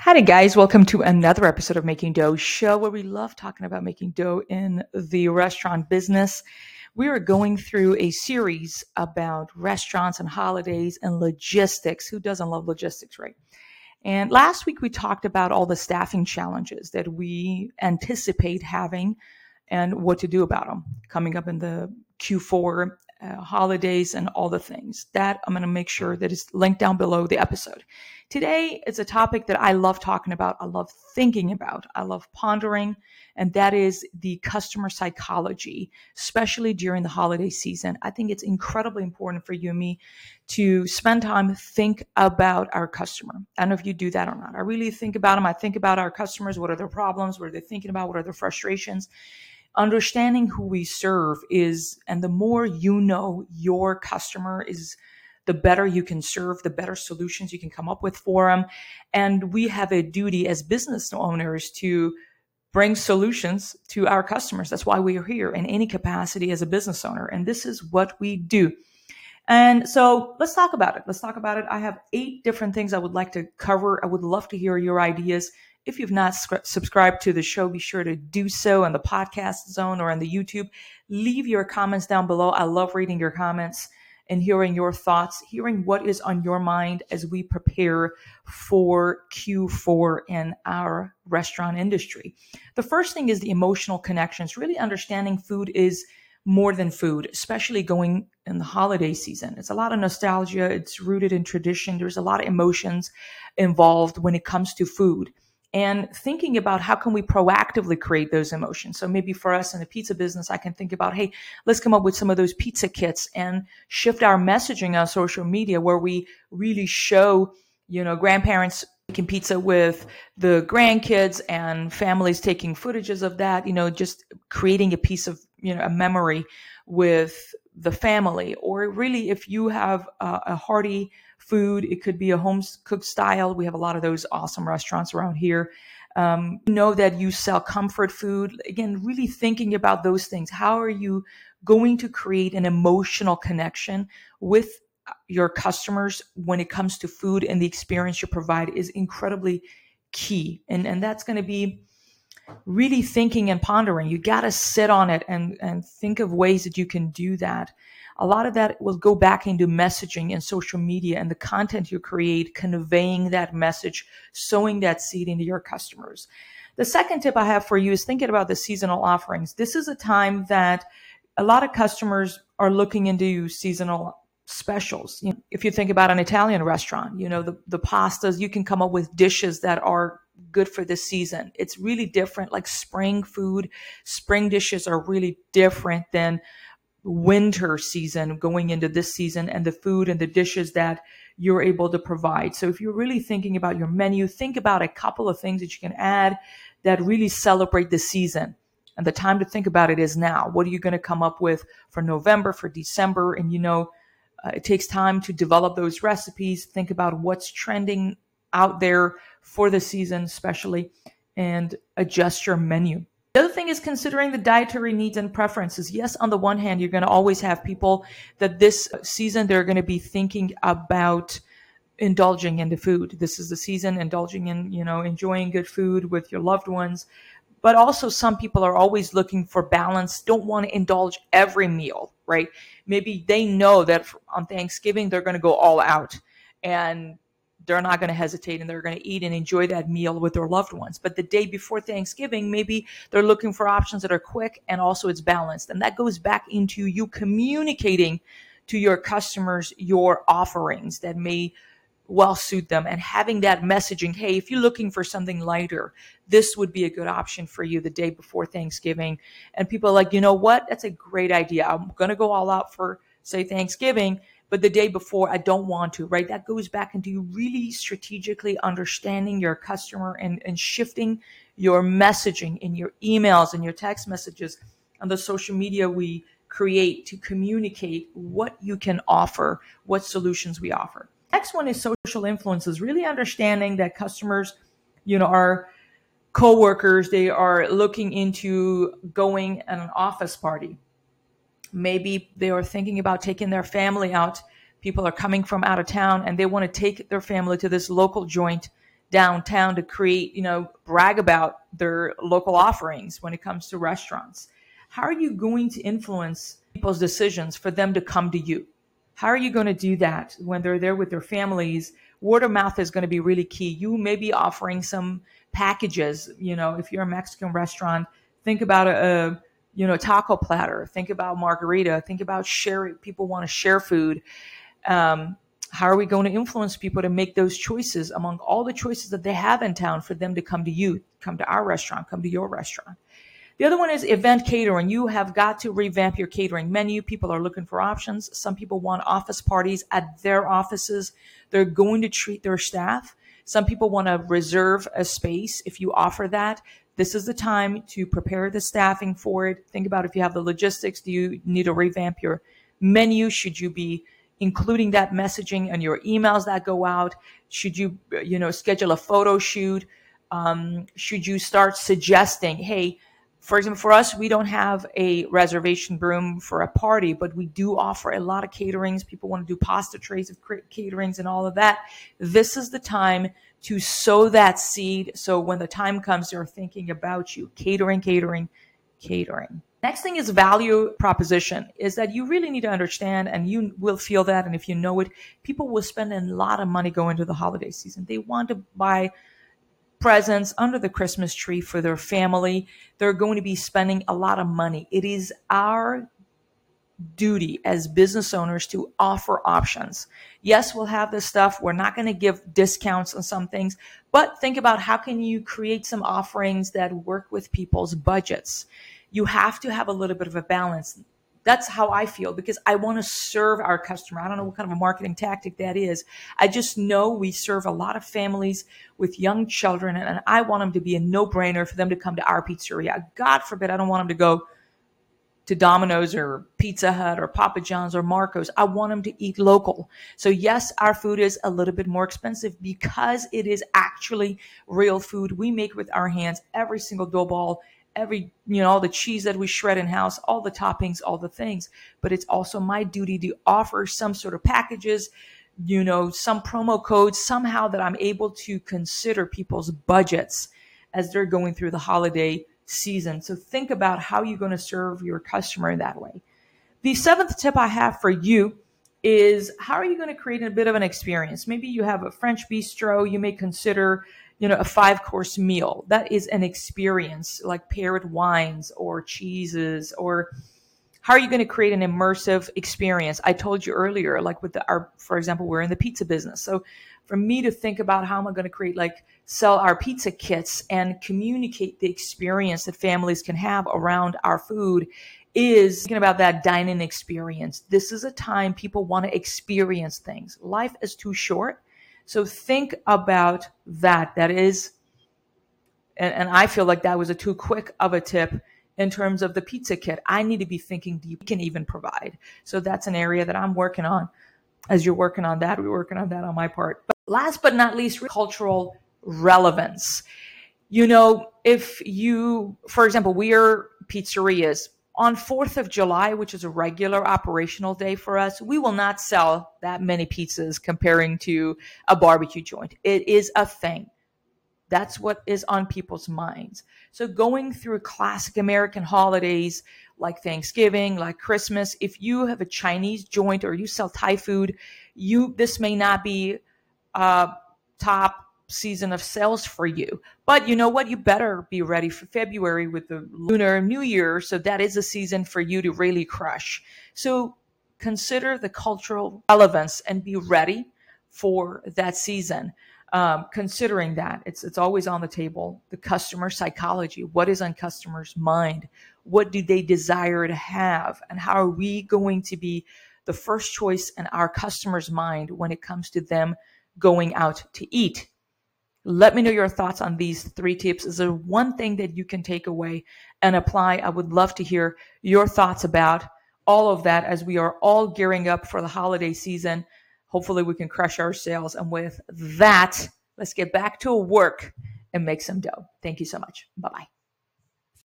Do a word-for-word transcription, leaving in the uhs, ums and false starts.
Howdy, guys. Welcome to another episode of Making Dough Show, where we love talking about making dough in the restaurant business. We are going through a series about restaurants and holidays and logistics. Who doesn't love logistics, right? And last week we talked about all the staffing challenges that we anticipate having and what to do about them coming up in the Q four uh, holidays and all the things. That I'm going to make sure that is linked down below the episode. Today is a topic that I love talking about, I love thinking about, I love pondering, and that is the customer psychology, especially during the holiday season. I think it's incredibly important for you and me to spend time think about our customer. I don't know if you do that or not. I really think about them. I think about our customers. What are their problems? What are they thinking about? What are their frustrations? Understanding who we serve is, and the more you know your customer is, the better you can serve, the better solutions you can come up with for them. And we have a duty as business owners to bring solutions to our customers. That's why we are here in any capacity as a business owner. And this is what we do. And so let's talk about it. Let's talk about it. I have eight different things I would like to cover. I would love to hear your ideas. If you've not sc- subscribed to the show, be sure to do so on the podcast zone or on the YouTube. Leave your comments down below. I love reading your comments and hearing your thoughts, hearing what is on your mind as we prepare for Q four in our restaurant industry. The first thing is the emotional connections, really understanding food is more than food, especially going in the holiday season. It's a lot of nostalgia. It's rooted in tradition. There's a lot of emotions involved when it comes to food. And thinking about how can we proactively create those emotions. So maybe for us in the pizza business, I can think about, hey, let's come up with some of those pizza kits and shift our messaging on social media where we really show, you know, grandparents making pizza with the grandkids and families taking footages of that, you know, just creating a piece of, you know, a memory with the family. Or really, if you have a, a hearty food, it could be a home cooked style. We have a lot of those awesome restaurants around here. Um, you know that you sell comfort food. Again, really thinking about those things. How are you going to create an emotional connection with your customers when it comes to food, and the experience you provide is incredibly key. And, and that's going to be really thinking and pondering. You got to sit on it and, and think of ways that you can do that. A lot of that will go back into messaging and social media and the content you create, conveying that message, sowing that seed into your customers. The second tip I have for you is thinking about the seasonal offerings. This is a time that a lot of customers are looking into seasonal specials. You know, if you think about an Italian restaurant, you know, the, the pastas, you can come up with dishes that are good for this season. It's really different, like spring food. Spring dishes are really different than winter season going into this season, and the food and the dishes that you're able to provide. So if you're really thinking about your menu, think about a couple of things that you can add that really celebrate the season. And the time to think about it is now. What are you going to come up with for November, for December? And you know, uh, it takes time to develop those recipes. Think about what's trending out there for the season, especially, and adjust your menu. The other thing is considering the dietary needs and preferences. Yes, on the one hand, you're going to always have people that this season, they're going to be thinking about indulging in the food. This is the season, indulging in, you know, enjoying good food with your loved ones. But also some people are always looking for balance, don't want to indulge every meal, right? Maybe they know that on Thanksgiving, they're going to go all out and they're not going to hesitate and they're going to eat and enjoy that meal with their loved ones. But the day before Thanksgiving, maybe they're looking for options that are quick and also it's balanced. And that goes back into you communicating to your customers your offerings that may well suit them and having that messaging. Hey, if you're looking for something lighter, this would be a good option for you the day before Thanksgiving. And people are like, you know what? That's a great idea. I'm going to go all out for, say, Thanksgiving, but the day before, I don't want to, right? That goes back into you really strategically understanding your customer and, and shifting your messaging in your emails and your text messages on the social media we create to communicate what you can offer, what solutions we offer. Next one is social influences, really understanding that customers, you know, are coworkers, they are looking into going at an office party. Maybe they are thinking about taking their family out. People are coming from out of town and they want to take their family to this local joint downtown to create, you know, brag about their local offerings when it comes to restaurants? How are you going to influence people's decisions for them to come to you? How are you going to do that when they're there with their families? Word of mouth is going to be really key. You may be offering some packages. You know, if you're a Mexican restaurant, think about a, a you know, taco platter. Think about margarita. Think about sharing. People want to share food. Um, how are we going to influence people to make those choices among all the choices that they have in town for them to come to you, come to our restaurant, come to your restaurant? The other one is event catering. You have got to revamp your catering menu. People are looking for options. Some people want office parties at their offices. They're going to treat their staff. Some people want to reserve a space. If you offer that, this is the time to prepare the staffing for it. Think about if you have the logistics. Do you need to revamp your menu? Should you be including that messaging in your emails that go out? Should you, you know, schedule a photo shoot? Um, should you start suggesting, hey, for example, for us, we don't have a reservation room for a party, but we do offer a lot of caterings. People want to do pasta trays of caterings and all of that. This is the time to sow that seed. So when the time comes, they're thinking about you. Catering, catering, catering. Next thing is value proposition, is that you really need to understand, and you will feel that, and if you know it, people will spend a lot of money going to the holiday season. They want to buy presents under the Christmas tree for their family. They're going to be spending a lot of money. It is our duty as business owners to offer options. Yes, we'll have this stuff. We're not going to give discounts on some things, but think about how can you create some offerings that work with people's budgets. You have to have a little bit of a balance. That's how I feel, because I want to serve our customer. I don't know what kind of a marketing tactic that is. I just know we serve a lot of families with young children, and I want them to be a no-brainer for them to come to our pizzeria. God forbid, I don't want them to go to Domino's or Pizza Hut or Papa John's or Marco's. I want them to eat local. So yes, our food is a little bit more expensive because it is actually real food we make with our hands. Every single dough ball, every, you know, all the cheese that we shred in house, all the toppings, all the things. But it's also my duty to offer some sort of packages, you know, some promo codes, somehow that I'm able to consider people's budgets as they're going through the holiday season. So think about how you're going to serve your customer that way. The seventh tip I have for you is how are you going to create a bit of an experience? Maybe you have a French bistro. You may consider, you know, a five course meal. That is an experience, like paired wines or cheeses. Or how are you going to create an immersive experience? I told you earlier, like with the, our, for example, we're in the pizza business. So for me to think about how am I going to create, like sell our pizza kits and communicate the experience that families can have around our food, is thinking about that dining experience. This is a time people want to experience things. Life is too short. So think about that. That is, and, and I feel like that was a too quick of a tip in terms of the pizza kit. I need to be thinking deep, can even provide. So that's an area that I'm working on. As you're working on that, we're working on that on my part. But last but not least, cultural relevance. You know, if you, for example, we are pizzerias. On fourth of July, which is a regular operational day for us, we will not sell that many pizzas comparing to a barbecue joint. It is a thing. That's what is on people's minds. So going through classic American holidays like Thanksgiving, like Christmas, if you have a Chinese joint or you sell Thai food, you this may not be a top season of sales for you. But you know what? You better be ready for February with the Lunar New Year. So that is a season for you to really crush. So consider the cultural relevance and be ready for that season. Um, considering that it's it's always on the table. The customer psychology, what is on customers' mind? What do they desire to have? And how are we going to be the first choice in our customers' mind when it comes to them going out to eat? Let me know your thoughts on these three tips. Is there one thing that you can take away and apply? I would love to hear your thoughts about all of that as we are all gearing up for the holiday season. Hopefully we can crush our sales. And with that, let's get back to work and make some dough. Thank you so much. Bye-bye.